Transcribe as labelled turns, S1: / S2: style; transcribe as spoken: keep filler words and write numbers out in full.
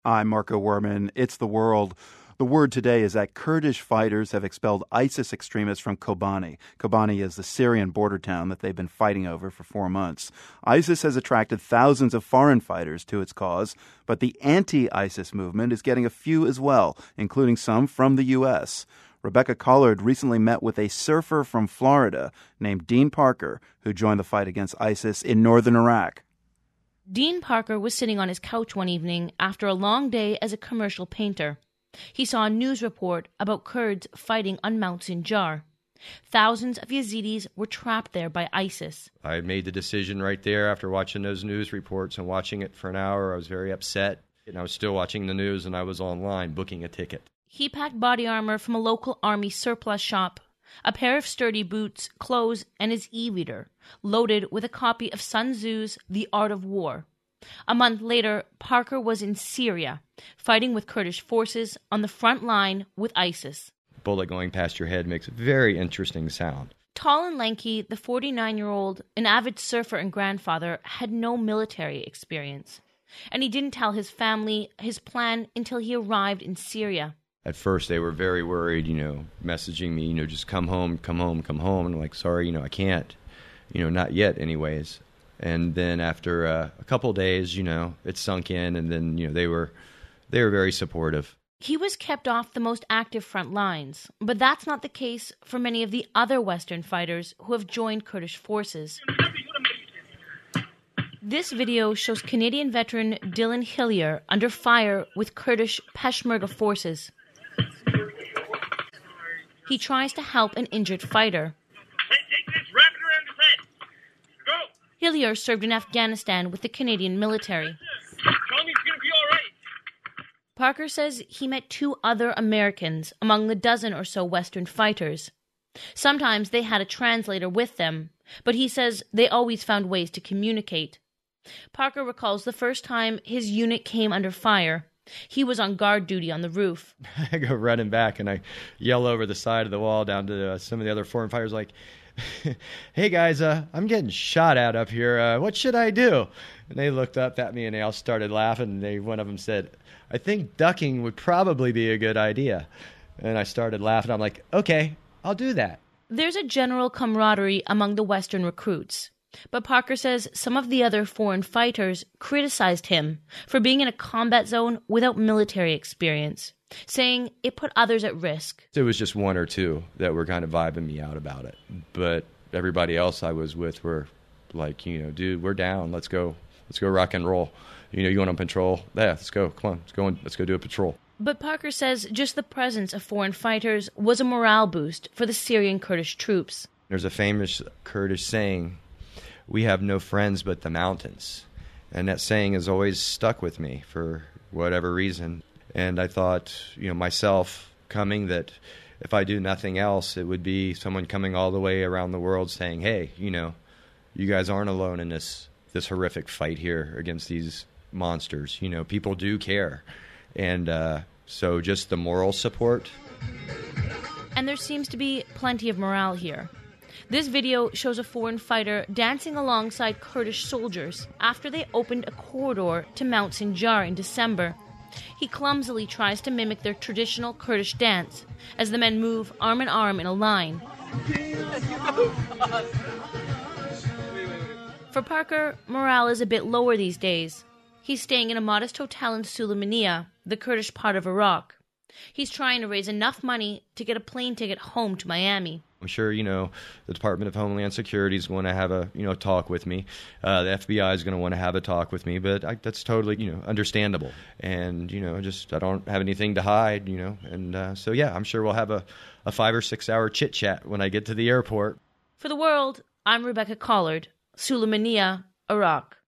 S1: I'm Marco Werman. It's The World. The word today is that Kurdish fighters have expelled ISIS extremists from Kobani. Kobani is the Syrian border town that they've been fighting over for four months. ISIS has attracted thousands of foreign fighters to its cause, but the anti-ISIS movement is getting a few as well, including some from the U S. Rebecca Collard recently met with a surfer from Florida named Dean Parker, who joined the fight against ISIS in northern Iraq.
S2: Dean Parker was sitting on his couch one evening after a long day as a commercial painter. He saw a news report about Kurds fighting on Mount Sinjar. Thousands of Yazidis were trapped there by ISIS.
S3: I made the decision right there after watching those news reports and watching it for an hour. I was very upset, and I was still watching the news, and I was online booking a ticket.
S2: He packed body armor from a local army surplus shop, a pair of sturdy boots, clothes, and his e-reader, loaded with a copy of Sun Tzu's The Art of War. A month later, Parker was in Syria, fighting with Kurdish forces on the front line with ISIS.
S3: Bullet going past your head makes a very interesting sound.
S2: Tall and lanky, the forty-nine-year-old, an avid surfer and grandfather, had no military experience. And he didn't tell his family his plan until he arrived in Syria.
S3: At first, they were very worried, you know, messaging me, you know, just come home, come home, come home. And I'm like, sorry, you know, I can't, you know, not yet anyways. And then after uh, a couple of days, you know, it sunk in, and then, you know, they were they were very supportive.
S2: He was kept off the most active front lines, but that's not the case for many of the other Western fighters who have joined Kurdish forces. This video shows Canadian veteran Dylan Hillier under fire with Kurdish Peshmerga forces. He tries to help an injured fighter. Hillier served in Afghanistan with the Canadian military. Parker says he met two other Americans among the dozen or so Western fighters. Sometimes they had a translator with them, but he says they always found ways to communicate. Parker recalls the first time his unit came under fire. He was on guard duty on the roof.
S3: I go running back and I yell over the side of the wall down to uh, some of the other foreign fighters like, hey guys, uh, I'm getting shot at up here. Uh, what should I do? And they looked up at me and they all started laughing. And they, one of them said, I think ducking would probably be a good idea. And I started laughing. I'm like, okay, I'll do that.
S2: There's a general camaraderie among the Western recruits. But Parker says some of the other foreign fighters criticized him for being in a combat zone without military experience, saying it put others at risk.
S3: It was just one or two that were kind of vibing me out about it. But everybody else I was with were like, you know, dude, we're down. Let's go. Let's go rock and roll. You know, you want on patrol? Yeah, let's go. Come on. Let's go, and, let's go do a patrol.
S2: But Parker says just the presence of foreign fighters was a morale boost for the Syrian Kurdish troops.
S3: There's a famous Kurdish saying, we have no friends but the mountains. And that saying has always stuck with me for whatever reason. And I thought, you know, myself coming that if I do nothing else, it would be someone coming all the way around the world saying, hey, you know, you guys aren't alone in this, this horrific fight here against these monsters. You know, people do care. And uh, so just the moral support.
S2: And there seems to be plenty of morale here. This video shows a foreign fighter dancing alongside Kurdish soldiers after they opened a corridor to Mount Sinjar in December. He clumsily tries to mimic their traditional Kurdish dance as the men move arm in arm in a line. For Parker, morale is a bit lower these days. He's staying in a modest hotel in Sulaymaniyah, the Kurdish part of Iraq. He's trying to raise enough money to get a plane ticket home to Miami.
S3: I'm sure, you know, the Department of Homeland Security is going to have a, you know, talk with me. Uh, the F B I is going to want to have a talk with me, but I, that's totally, you know, understandable. And, you know, just I don't have anything to hide, you know. And uh, so, yeah, I'm sure we'll have a, a five or six hour chit chat when I get to the airport.
S2: For The World, I'm Rebecca Collard, Sulaymaniyah, Iraq.